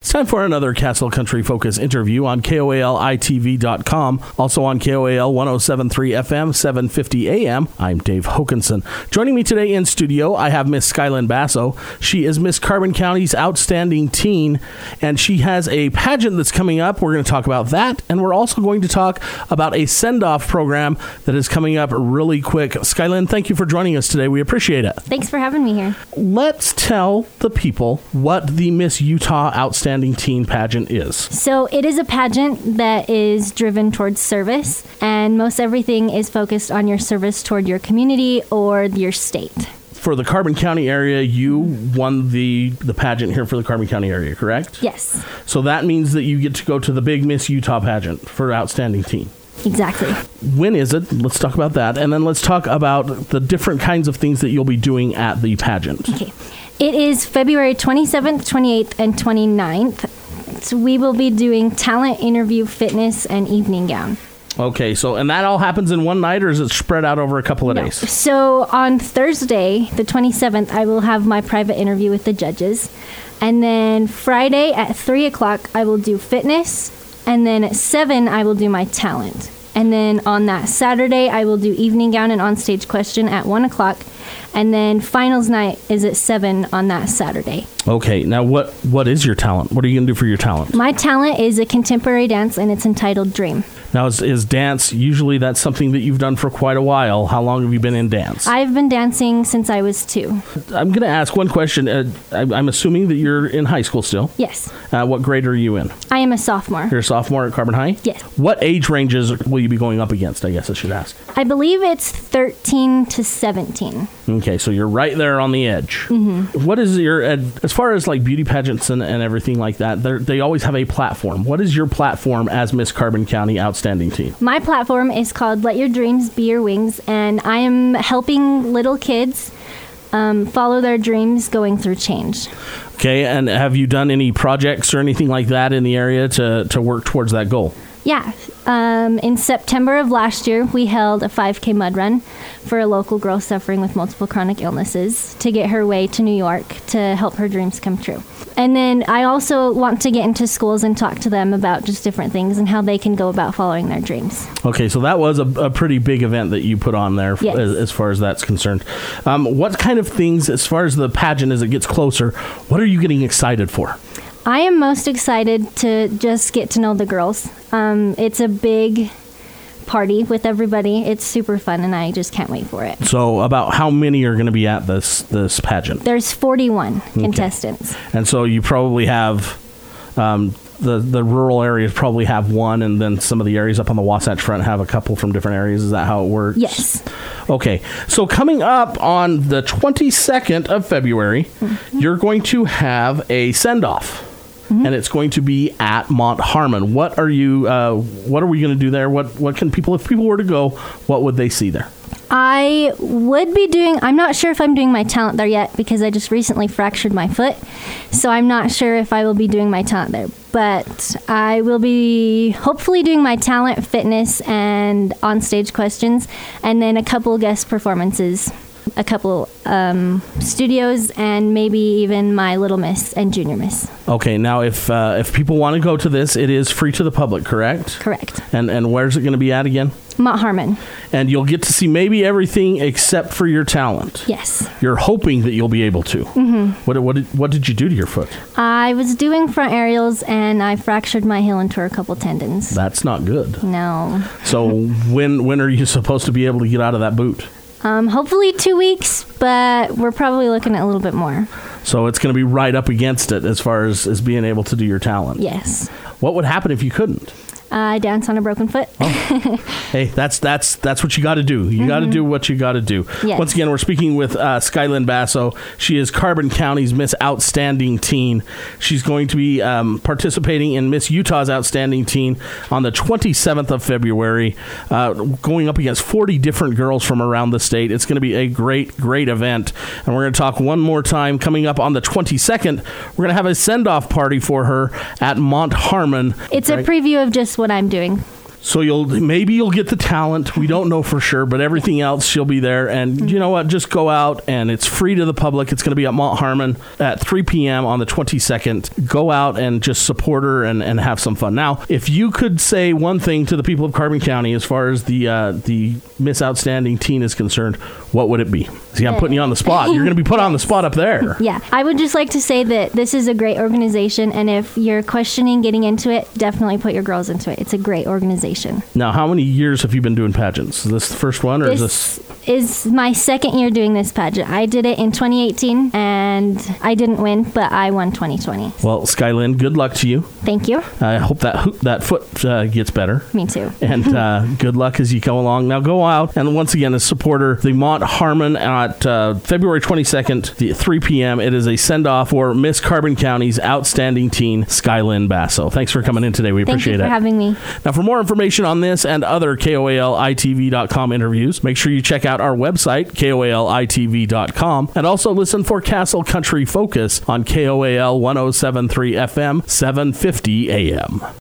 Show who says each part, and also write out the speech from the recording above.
Speaker 1: It's time for another Castle Country Focus interview on KOALITV.com, also on KOAL 107.3 FM, 750 AM. I'm Dave Hokanson. Joining me today in studio, I have Miss Skylyn Basso. She is Miss Carbon County's Outstanding Teen, and she has a pageant that's coming up. We're going to talk about that, and we're also going to talk about a send-off program that is coming up really quick. Skylyn, thank you for joining us today. We appreciate it.
Speaker 2: Thanks for having me here.
Speaker 1: Let's tell the people what the Miss Utah Outstanding Teen pageant is.
Speaker 2: So it is a pageant that is driven towards service, and most everything is focused on your service toward your community or your state.
Speaker 1: For the Carbon County area, you won the pageant here for the Carbon County area, correct?
Speaker 2: Yes.
Speaker 1: So that means that you get to go to the big Miss Utah pageant for Outstanding Teen.
Speaker 2: Exactly.
Speaker 1: When is it? Let's talk about that. And then let's talk about the different kinds of things that you'll be doing at the pageant.
Speaker 2: Okay. It is February 27th, 28th, and 29th. So we will be doing talent, interview, fitness, and evening gown.
Speaker 1: Okay, and that all happens in one night, or is it spread out over a couple of days?
Speaker 2: So on Thursday, the 27th, I will have my private interview with the judges. And then Friday at 3 o'clock, I will do fitness. And then at 7, I will do my talent. And then on that Saturday, I will do evening gown and onstage question at 1 o'clock. And then finals night is at 7 on that Saturday.
Speaker 1: Okay, now what is your talent? What are you going to do for your talent?
Speaker 2: My talent is a contemporary dance, and it's entitled Dream.
Speaker 1: Now, is dance, usually that's something that you've done for quite a while. How long have you been in dance?
Speaker 2: I've been dancing since I was 2.
Speaker 1: I'm going to ask one question. I'm assuming that you're in high school still.
Speaker 2: Yes.
Speaker 1: What grade are you in?
Speaker 2: I am a sophomore.
Speaker 1: You're a sophomore at Carbon High?
Speaker 2: Yes.
Speaker 1: What age ranges will you be going up against, I guess I should ask?
Speaker 2: I believe it's 13 to 17.
Speaker 1: Okay, so you're right there on the edge.
Speaker 2: Mm-hmm.
Speaker 1: What is your, as far as like beauty pageants and everything like that, they always have a platform. What is your platform as Miss Carbon County Outstanding Teen?
Speaker 2: My platform is called Let Your Dreams Be Your Wings, and I am helping little kids follow their dreams going through change. Okay,
Speaker 1: and have you done any projects or anything like that in the area to work towards that goal?
Speaker 2: Yeah. In September of last year, we held a 5K mud run for a local girl suffering with multiple chronic illnesses to get her way to New York to help her dreams come true. And then I also want to get into schools and talk to them about just different things and how they can go about following their dreams.
Speaker 1: Okay, so that was a pretty big event that you put on there. Yes. As far as that's concerned. What kind of things, as far as the pageant as it gets closer, what are you getting excited for?
Speaker 2: I am most excited to just get to know the girls. It's a big party with everybody. It's super fun, and I just can't wait for it.
Speaker 1: So about how many are going to be at this pageant?
Speaker 2: There's 41 contestants.
Speaker 1: And so you probably have the rural areas probably have one, and then some of the areas up on the Wasatch Front have a couple from different areas. Is that how it works?
Speaker 2: Yes.
Speaker 1: Okay. So coming up on the 22nd of February, you're going to have a send-off. Mm-hmm. And it's going to be at Mont Harmon. What are we going to do there? What can people, if people were to go, what would they see there?
Speaker 2: I would be I'm not sure if I'm doing my talent there yet because I just recently fractured my foot. So I'm not sure if I will be doing my talent there. But I will be hopefully doing my talent, fitness, and on-stage questions, and then a couple guest performances. A couple studios, and maybe even my Little Miss and Junior Miss.
Speaker 1: Okay, now if people want to go to this, it is free to the public, correct?
Speaker 2: Correct.
Speaker 1: And where's it going to be at again?
Speaker 2: Mont Harmon.
Speaker 1: And you'll get to see maybe everything except for your talent.
Speaker 2: Yes.
Speaker 1: You're hoping that you'll be able to. Mm-hmm. What did you do to your foot? I
Speaker 2: was doing front aerials, and I fractured my heel and tore a couple tendons.
Speaker 1: That's not good.
Speaker 2: No.
Speaker 1: So when are you supposed to be able to get out of that boot?
Speaker 2: Hopefully 2 weeks, but we're probably looking at a little bit more.
Speaker 1: So it's going to be right up against it as far as being able to do your talent.
Speaker 2: Yes.
Speaker 1: What would happen if you couldn't?
Speaker 2: Dance on a broken foot.
Speaker 1: Oh. Hey, that's what you got to do. You got to do what you got to do.
Speaker 2: Yes.
Speaker 1: Once again, we're speaking with Skylyn Basso. She is Carbon County's Miss Outstanding Teen. She's going to be participating in Miss Utah's Outstanding Teen on the 27th of February, going up against 40 different girls from around the state. It's going to be a great, great event. And we're going to talk one more time. Coming up on the 22nd, we're going to have a send-off party for her at Mont Harmon.
Speaker 2: It's a preview of just what I'm doing.
Speaker 1: So maybe you'll get the talent. We don't know for sure, but everything else, she'll be there. And you know what? Just go out, and it's free to the public. It's going to be at Mount Harmon at 3 p.m. on the 22nd. Go out and just support her and have some fun. Now, if you could say one thing to the people of Carbon County as far as the Miss Outstanding Teen is concerned, what would it be? See, I'm putting you on the spot. You're going to be put on the spot up there.
Speaker 2: Yeah. I would just like to say that this is a great organization, and if you're questioning getting into it, definitely put your girls into it. It's a great organization.
Speaker 1: Now, how many years have you been doing pageants? Is this the first one, or
Speaker 2: this is my second year doing this pageant. I did it in 2018, and I didn't win, but I won 2020.
Speaker 1: Well, Skylyn, good luck to you.
Speaker 2: Thank you.
Speaker 1: I hope that foot gets better.
Speaker 2: Me too.
Speaker 1: And good luck as you go along. Now go out and once again, as supporter, the Mount Harmon at February 22nd, 3 p.m. It is a send-off for Miss Carbon County's Outstanding Teen, Skylyn Basso. Thanks for coming in today. We appreciate it.
Speaker 2: Thank you for having me.
Speaker 1: Now, for more information on this and other KOALITV.com interviews, make sure you check out our website, KOALITV.com, and also listen for Castle Country Focus on KOAL 107.3 FM, 750 AM.